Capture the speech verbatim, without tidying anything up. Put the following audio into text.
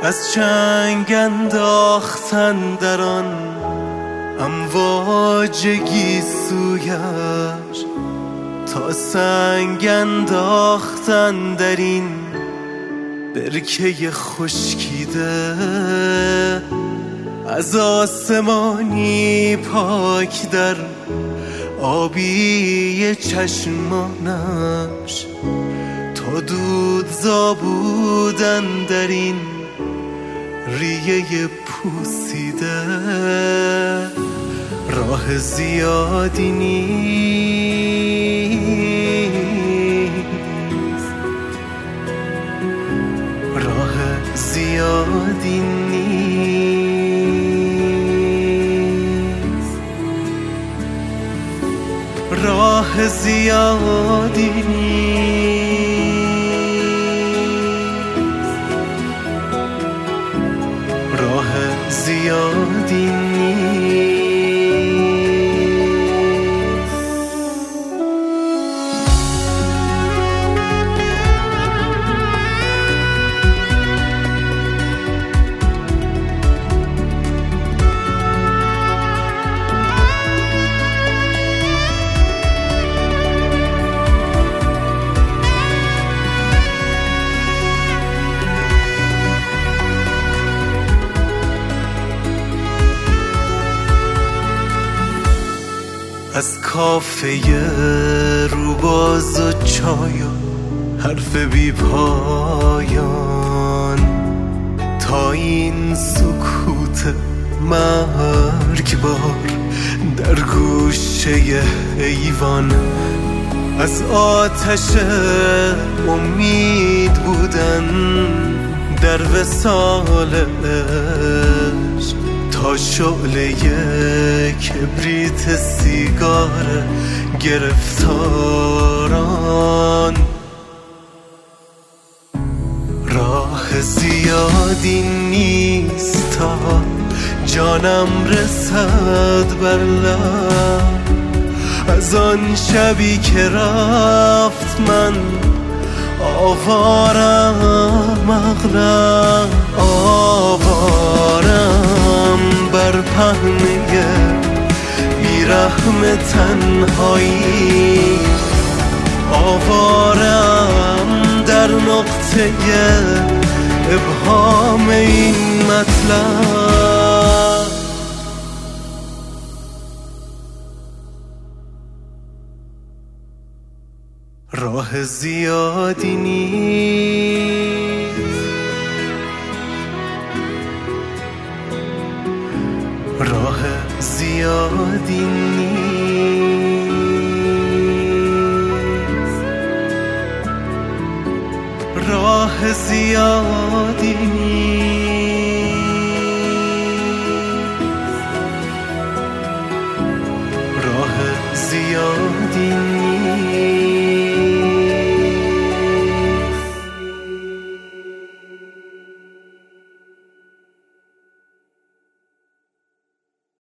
از چنگ انداختن در آن امواج گیسویش، تا سنگ انداختن در این برکه خشکیده. از آسمانی پاک در آبی چشمانش، تا دودزا بودن در این ریه پوسیده. راه زیادی نیست، راه زیادی نیست، راه زیادی نیست، راه زیادی نیست. از کافه روباز و چای و حرف بی پایان، تا این سکوت مرگبار در گوشه ایوان. از آتش امید بودن در وصال عشق، تا شعله کبریت سیگار گرفتاران. راه زیادی نیست تا جانم رسد بر لب. از آن شبی که رفت من آوارم، اغلب آوارم بر پهنه بیرحم تنهایی. آوارم در نقطه ابهام این مطلب. راه زیادی نیست، راه زیادی نیست، راه زیادی نیست، راه زیادی نیست.